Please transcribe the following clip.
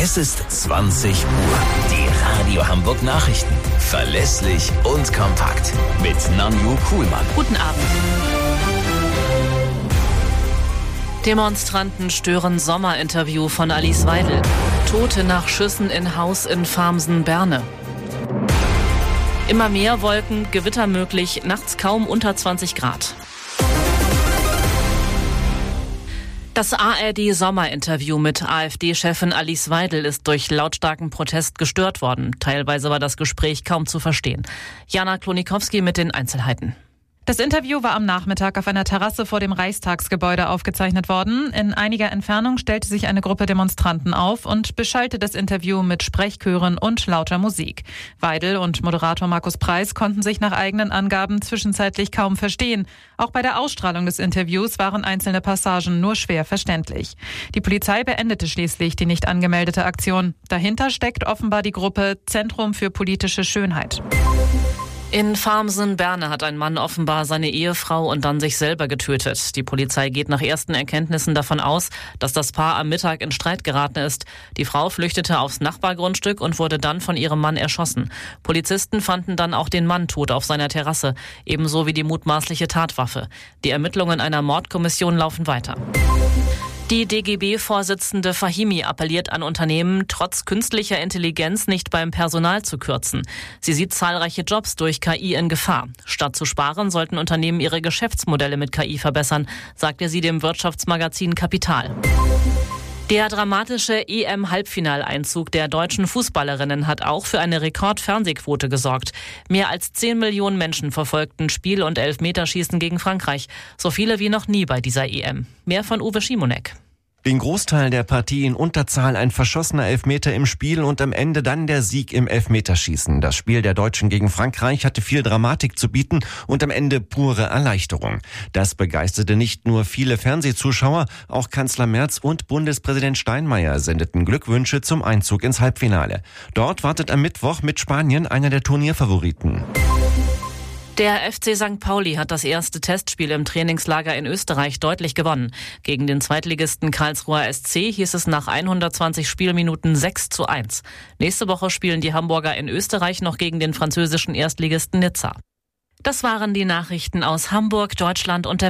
Es ist 20 Uhr. Die Radio Hamburg Nachrichten. Verlässlich und kompakt. Mit Nanju Kuhlmann. Guten Abend. Demonstranten stören Sommerinterview von Alice Weidel. Tote nach Schüssen in Haus in Farmsen-Berne. Immer mehr Wolken, Gewitter möglich, nachts kaum unter 20 Grad. Das ARD-Sommerinterview mit AfD-Chefin Alice Weidel ist durch lautstarken Protest gestört worden. Teilweise war das Gespräch kaum zu verstehen. Jana Klonikowski mit den Einzelheiten. Das Interview war am Nachmittag auf einer Terrasse vor dem Reichstagsgebäude aufgezeichnet worden. In einiger Entfernung stellte sich eine Gruppe Demonstranten auf und beschallte das Interview mit Sprechchören und lauter Musik. Weidel und Moderator Markus Preis konnten sich nach eigenen Angaben zwischenzeitlich kaum verstehen. Auch bei der Ausstrahlung des Interviews waren einzelne Passagen nur schwer verständlich. Die Polizei beendete schließlich die nicht angemeldete Aktion. Dahinter steckt offenbar die Gruppe Zentrum für politische Schönheit. In Farmsen-Berne hat ein Mann offenbar seine Ehefrau und dann sich selber getötet. Die Polizei geht nach ersten Erkenntnissen davon aus, dass das Paar am Mittag in Streit geraten ist. Die Frau flüchtete aufs Nachbargrundstück und wurde dann von ihrem Mann erschossen. Polizisten fanden dann auch den Mann tot auf seiner Terrasse, ebenso wie die mutmaßliche Tatwaffe. Die Ermittlungen einer Mordkommission laufen weiter. Die DGB-Vorsitzende Fahimi appelliert an Unternehmen, trotz künstlicher Intelligenz nicht beim Personal zu kürzen. Sie sieht zahlreiche Jobs durch KI in Gefahr. Statt zu sparen, sollten Unternehmen ihre Geschäftsmodelle mit KI verbessern, sagte sie dem Wirtschaftsmagazin Kapital. Der dramatische EM-Halbfinaleinzug der deutschen Fußballerinnen hat auch für eine Rekordfernsehquote gesorgt. Mehr als 10 Millionen Menschen verfolgten Spiel- und Elfmeterschießen gegen Frankreich. So viele wie noch nie bei dieser EM. Mehr von Uwe Schimonek. Den Großteil der Partie in Unterzahl ein verschossener Elfmeter im Spiel und am Ende dann der Sieg im Elfmeterschießen. Das Spiel der Deutschen gegen Frankreich hatte viel Dramatik zu bieten und am Ende pure Erleichterung. Das begeisterte nicht nur viele Fernsehzuschauer, auch Kanzler Merz und Bundespräsident Steinmeier sendeten Glückwünsche zum Einzug ins Halbfinale. Dort wartet am Mittwoch mit Spanien einer der Turnierfavoriten. Der FC St. Pauli hat das erste Testspiel im Trainingslager in Österreich deutlich gewonnen. Gegen den Zweitligisten Karlsruher SC hieß es nach 120 Spielminuten 6:1. Nächste Woche spielen die Hamburger in Österreich noch gegen den französischen Erstligisten Nizza. Das waren die Nachrichten aus Hamburg, Deutschland und der